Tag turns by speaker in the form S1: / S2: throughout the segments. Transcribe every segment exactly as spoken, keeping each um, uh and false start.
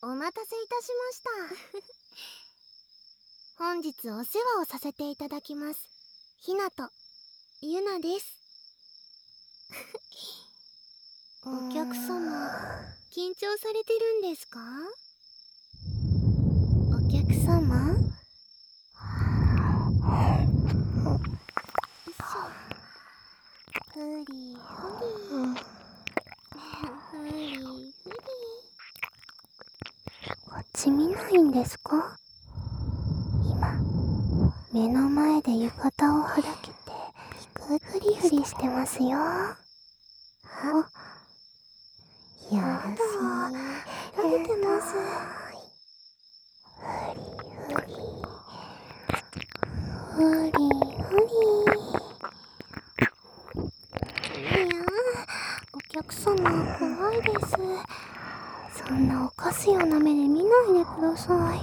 S1: お待たせいたしました本日お世話をさせていただきますひなとゆなですお客様緊張されてるんですか？お客様ふりふりふりふりこっち見ないんですか？今目の前で浴衣をはだけてフリフリしてますよ。あ、やだ、食べてます。ふりふりふりふり。いや、お客様怖いです。そんな犯すような目で見ないでください。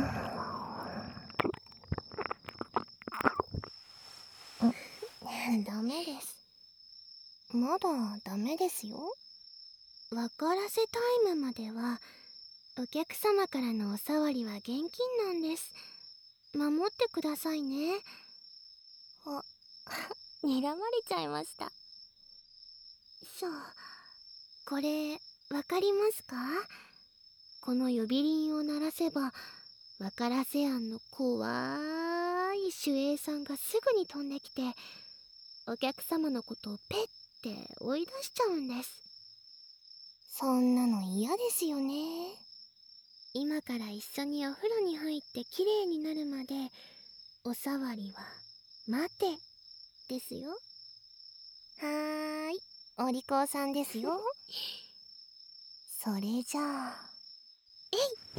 S1: うん、ダメです。まだダメですよ。分からせタイムまではお客様からのおさわりは現金なんです。守ってくださいね。あ、睨まれちゃいました。しょ、これわかりますか？この呼び鈴を鳴らせばわからせ庵の怖い守衛さんがすぐに飛んできてお客様のことをペッて追い出しちゃうんです。そんなの嫌ですよね。今から一緒にお風呂に入ってきれいになるまでおさわりは待てですよ。はーい、お利口さんですよそれじゃあえい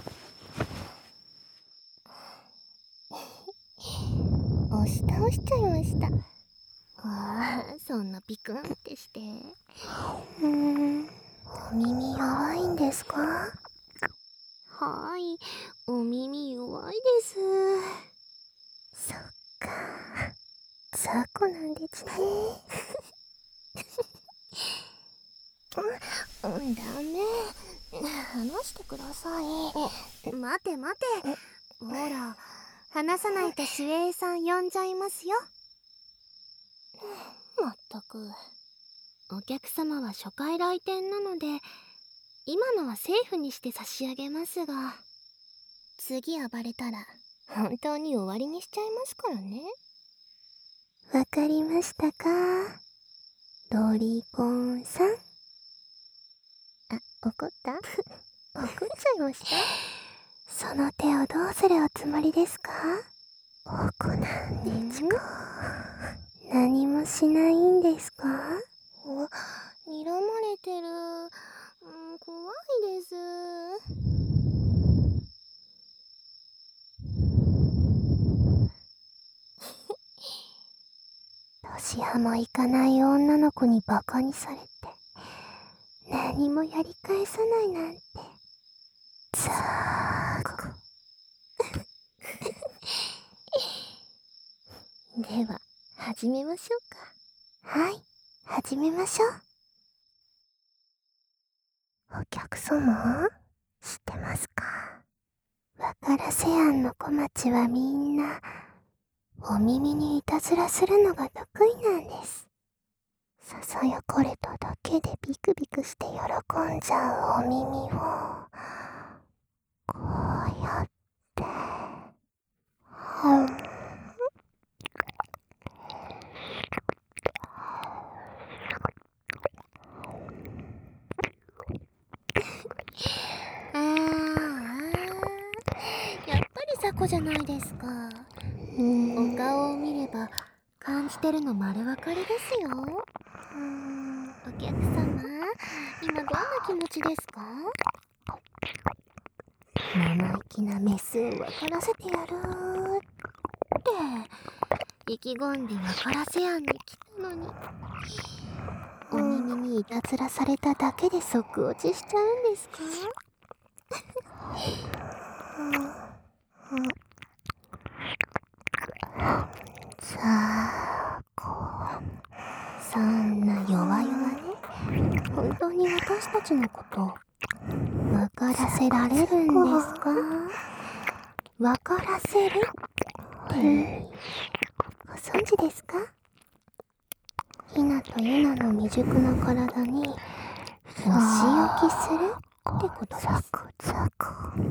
S1: 押し倒しちゃいました。ああ、そんなピクンってして。うーん、お耳弱いんですか？はい、お耳弱いです。そっか、雑魚なんですねうん、ダメ。話してください。待て待て。ほら、話さないと守衛さん呼んじゃいますよ。まったく。お客様は初回来店なので、今のはセーフにして差し上げますが、次暴れたら本当に終わりにしちゃいますからね。わかりましたか？ロリコンさん。あ、怒った？怒っちゃいました？その手をどうするおつもりですか？奥なんでちか。何もしないんですか？お、睨まれてる。うん、怖いです。年派もいかない女の子にバカにされて何もやり返さないなんてザーコでは始めましょうか。はい、始めましょう。お客様、知ってますか？わからせ庵の小町はみんなお耳にいたずらするのが得意なんです。ささやかれただけでビクビクして喜んじゃうお耳をこうやってうんあーやっぱり雑魚じゃないですか。お顔を見れば感じてるの丸分かりですよ。お客様、今どんな気持ちですか？生意気なメスを分からせてやるって意気込んで分からせやんに来たのに、お耳にいたずらされただけで即落ちしちゃうんですか？さあ、こう、そんな弱々ね、本当に私たちのこと分からせられるんですか？わからせるってご存知ですか？ひなとゆなの未熟な体にお仕置きするってことです。ザクザク。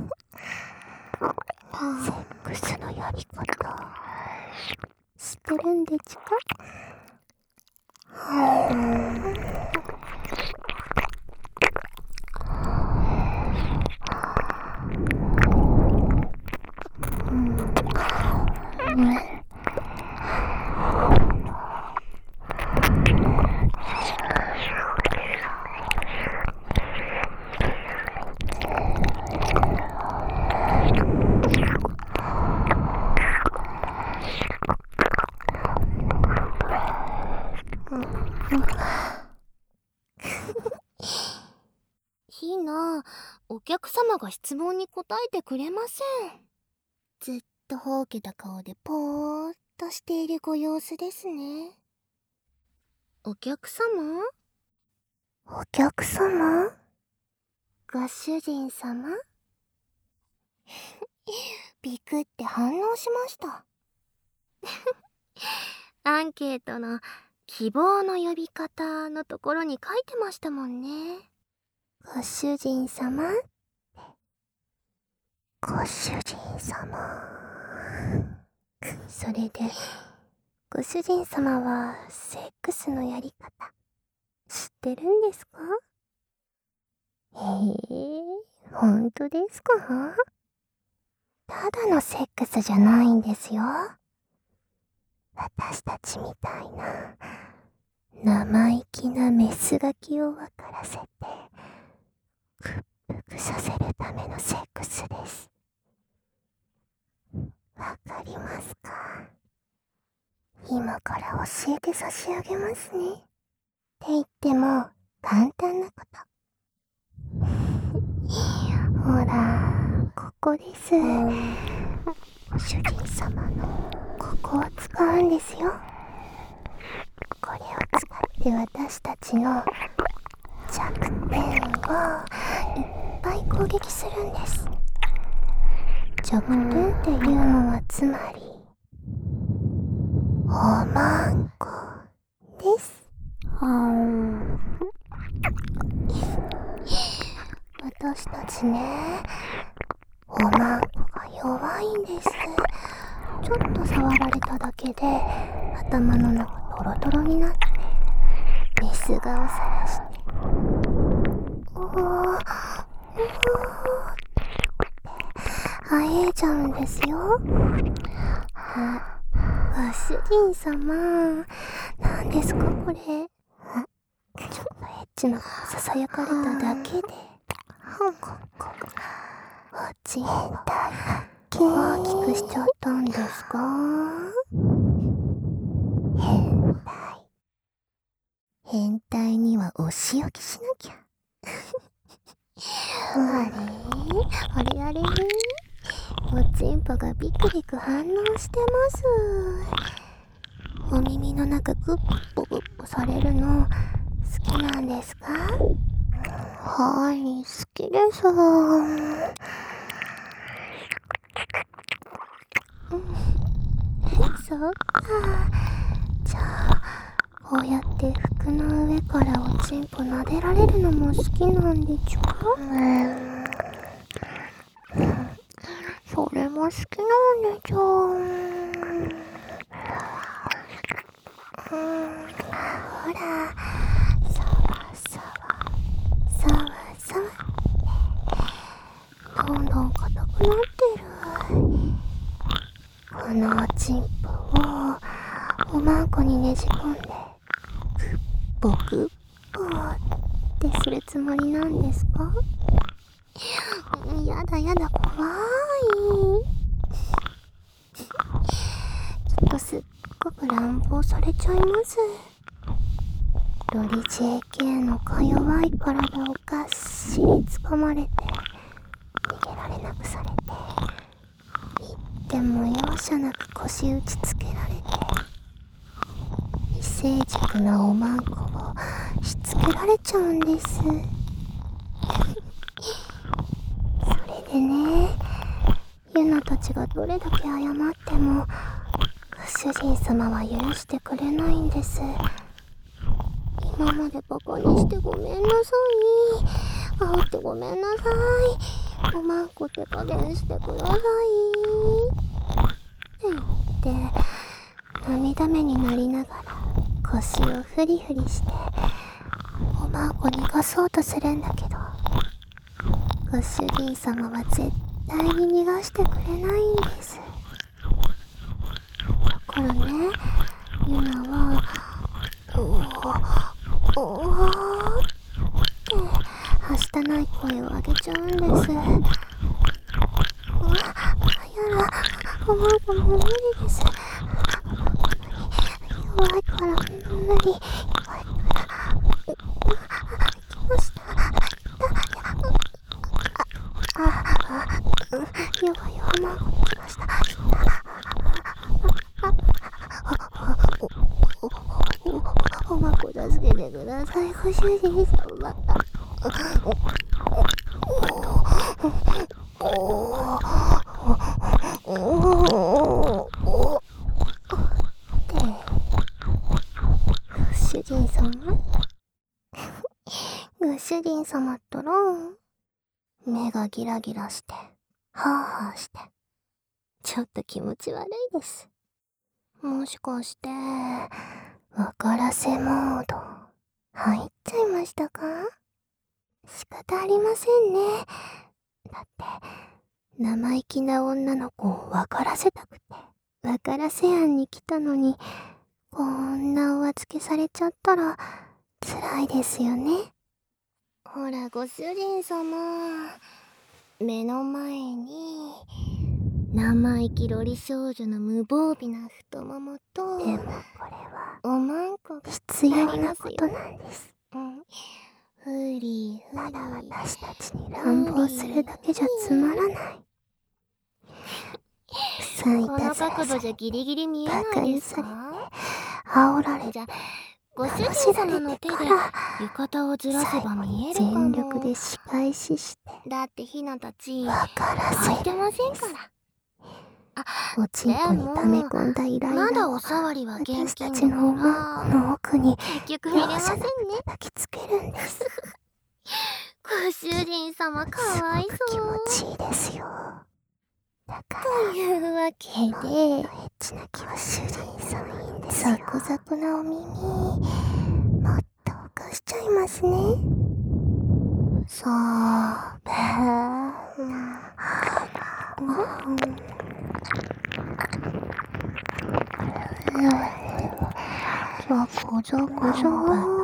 S1: セックスのやり方知ってるんでちか？ひな、お客様が質問に答えてくれません。ずっとほうけた顔でぽーっとしているご様子ですね。お客様？お客様？ご主人様？ビクって反応しました。アンケートの希望の呼び方のところに書いてましたもんね。ご主人様？ご主人様。それで、ご主人様はセックスのやり方知ってるんですか？へえ、ほんとですか？ただのセックスじゃないんですよ。私たちみたいな生意気なメスガキを分からせて屈服させるためのセックスです。わかりますか？今から教えて差し上げますね。って言っても簡単なこと。ほら、ここです。ご主人様のここを使うんですよ。これを使って私たちの弱点をいっぱい攻撃するんです。弱点っていうのはつまりおまんこです。私たちね、おまんこが弱いんです。ちょっと触られただけで頭の中トロトロになってメス顔さらしておーおーってあえちゃうんですよ。あ、ご主人様、何ですかこれ。あ、ちょっとエッチなささやかれただけでおちんた大きくしちゃったんですか？変態。変態にはお仕置きしなきゃ。あれあれあれおちんぽがビクビク反応してます。お耳の中グッポグッポされるの好きなんですか？はい、好きです。うん、そうか。じゃあこうやって服の上からおちんぽ撫でられるのも好きなんでちゅか？うんそれも好きなんでちょ。うん、ほら、さわさわ、さわさわ。どんどん硬くなってる。このおちんぽをおまんこにねじ込んで、グッポグッポってするつもりなんですか？やだやだ、怖い。ちょっとすっごく乱暴されちゃいます。ロリ ジェーケー のか弱い体をがっしり掴まれて逃げられなくされて、言っても容赦なく腰打ちつけられて、未成熟なおまんこをしつけられちゃうんです。 でね、ユナたちがどれだけ謝っても主人様は許してくれないんです。今までバカにしてごめんなさい。煽ってごめんなさい。おまんこ手加減してください。って言って涙目になりながら腰をフリフリしておまんこ逃がそうとするんだけど、ご主人様は絶対に逃がしてくれないんです。だからね、ユナはおーおーってはしたない声を上げちゃうんです。うわ、やだ、おまんこもう無理です。弱いから無理。弱いから来ました。ああ、弱いおまんこに来ました。おまんこ助けてください、ご主人様。主人様ご主人様ったら目がギラギラしてハーハーしてちょっと気持ち悪いです。もしかして分からせモード入っちゃいましたか？仕方ありませんね。だって生意気な女の子を分からせたくて分からせ案に来たのに、こんなお預けされちゃったら辛いですよね。ほらご主人様、目の前に生意気ロリ少女の無防備な太ももと、でもこれはおまんこが必要なことなんです。うん、ふりふり、ただ私たちに乱暴するだけじゃつまらない。臭いたずらされ、この角度じゃギリギリ見えないですか？煽られ、じゃご主人様の手で浴衣をずらせば見えるかも。全力で仕返しして、だってひなたち履いてませんから。あ、おちんこに溜め込んだイライラをまだおさわりは現金だから、私たちのおまんこの奥に結局見れませんね。叩きつけるんです。ご主人様かわいそう。気持ちいいですよ。だからというわけで、エッチな気は主人様いいんですよ。ザクザクなお耳もっと起こしちゃいますね。さあ、べーうんじゃこじゃこじゃ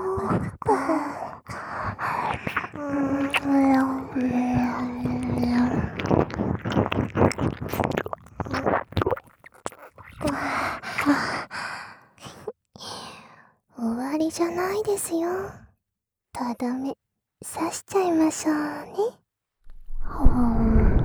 S1: 終わりじゃないですよ。とどめ刺しちゃいましょうね。ほー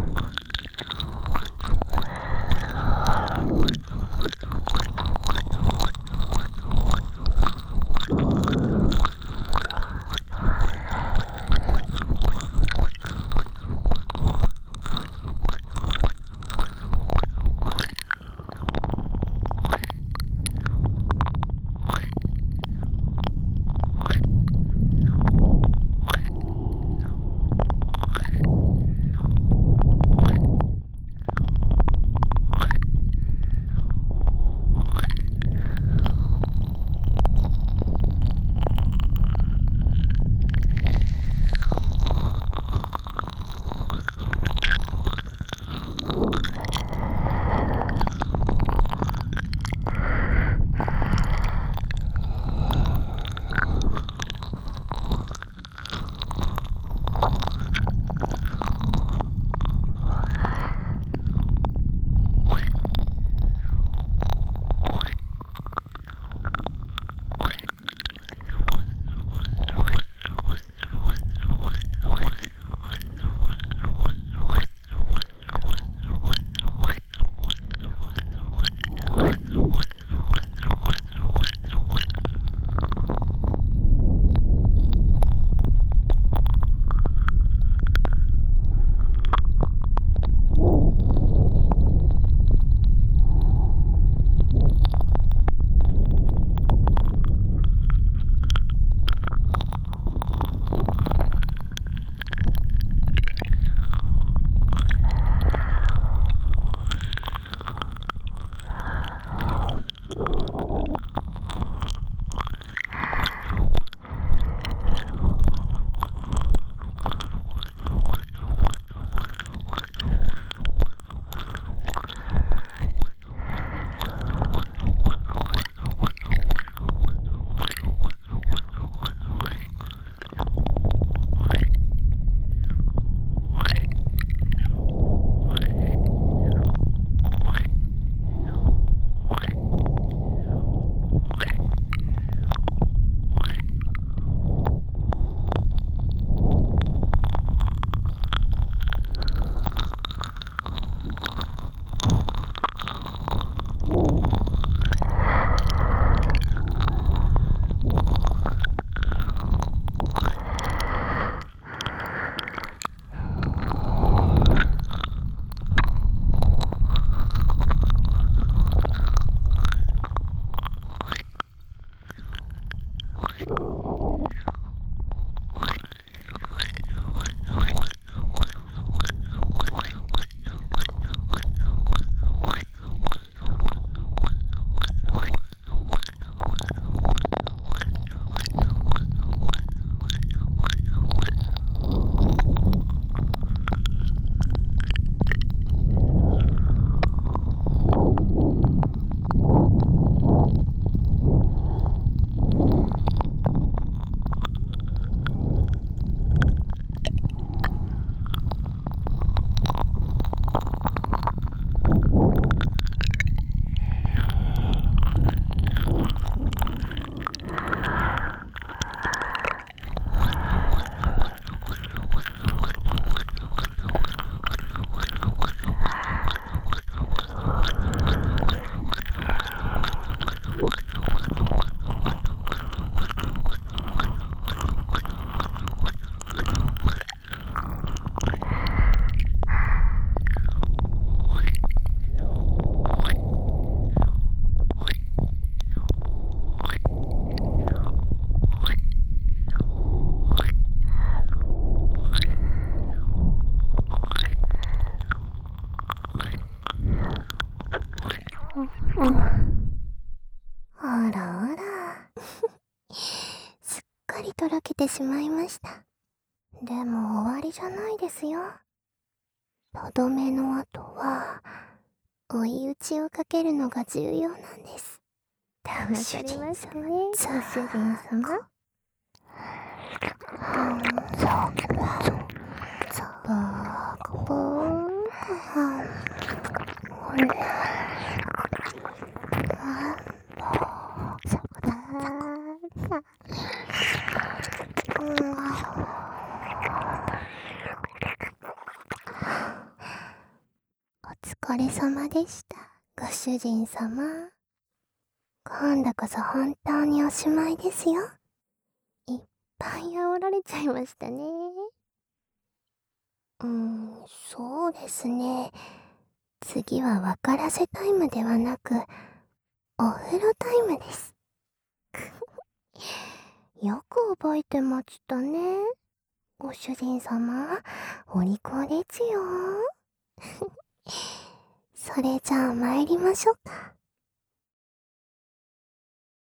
S1: あらあらすっかりとろけてしまいました。でも終わりじゃないですよ。とどめの後は追い打ちをかけるのが重要なんです。騙されましたね、ご主人様。お疲れ様でした、ご主人様。今度こそ本当におしまいですよ。いっぱい煽られちゃいましたね。うーん、そうですね。次は分からせタイムではなく、お風呂タイムです。よく覚えてましたね。ご主人様、お利口ですよ。それじゃあ参りましょうか。